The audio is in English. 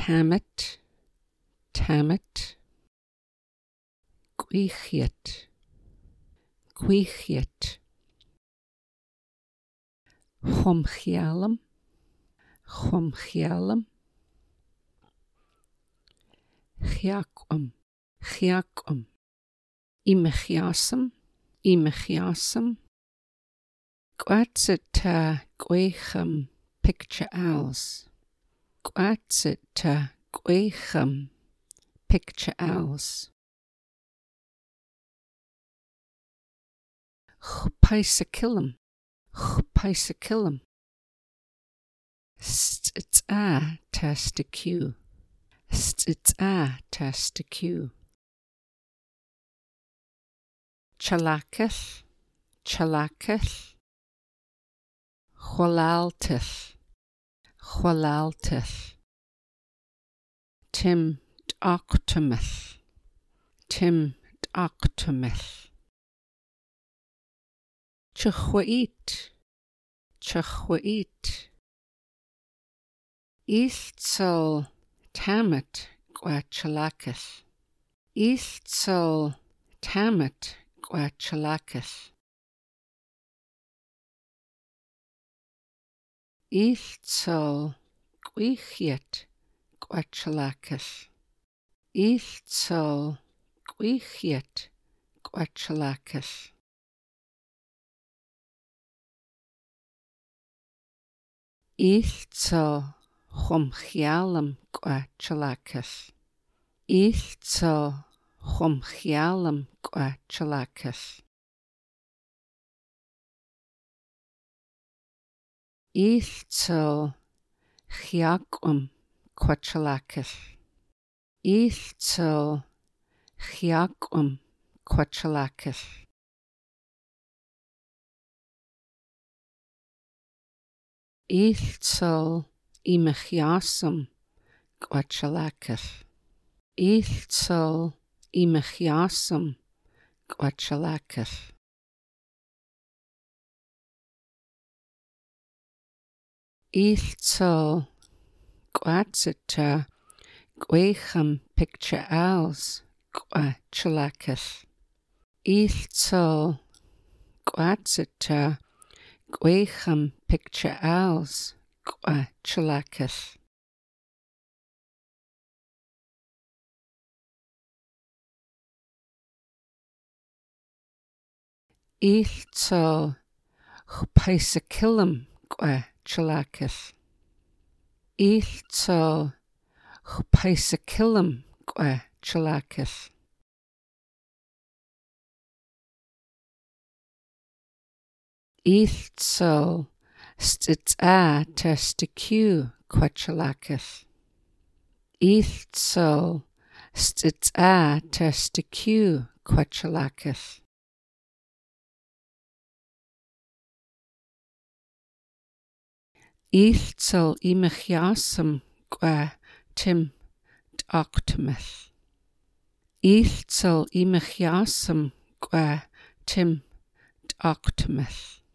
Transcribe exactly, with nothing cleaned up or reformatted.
Tammet, Tammet. Gwychiet, Gwychiet. Chomchialam, Chomchialam. Chiacum, Chiacum. Imechiasam, Imechiasam. Gwatsit ta Gwycham picture owls. Gwatsit ta Gwycham picture owls. Chpaisakillam, Chpaisakillam. Stitsa tasticu, Stitsa tasticu. Chalaketh, Chalaketh. Chwalalteth, Chwalalteth. Tim d'Octometh, Tim d'Octometh. Chachwait, Chachwait. Eastsol Tammet Gwachalaketh, Eastsol Tammet Gwachalaketh. Eastsol Gwychiet Gwachalaketh, Eastsol Gwychiet Gwachalaketh. Eastsol Chomchialam Gwachalaketh, Eastsol Chomchialam Gwachalaketh. Eastsol Chiacum Gwachalaketh, Eastsol Chiacum Gwachalaketh. Eastsol Imechiasam Gwachalaketh, Eastsol Imechiasam Gwachalaketh. Eastsol Gwatsita Gwycham picture owls Gwachalaketh, Eastsol Gwatsita Gwycham picture owls Gwachalaketh. Eastsol Chpaisakillam Gwachalaketh, Eastsol Chpaisakillam Gwachalaketh. Eastsol Stitsa tasticu Gwachalaketh, Eastsol Stitsa tasticu Gwachalaketh. Eastsol Imechiasam Gwa Tim d'Octometh, Eastsol Imechiasam Gwa Tim d'Octometh.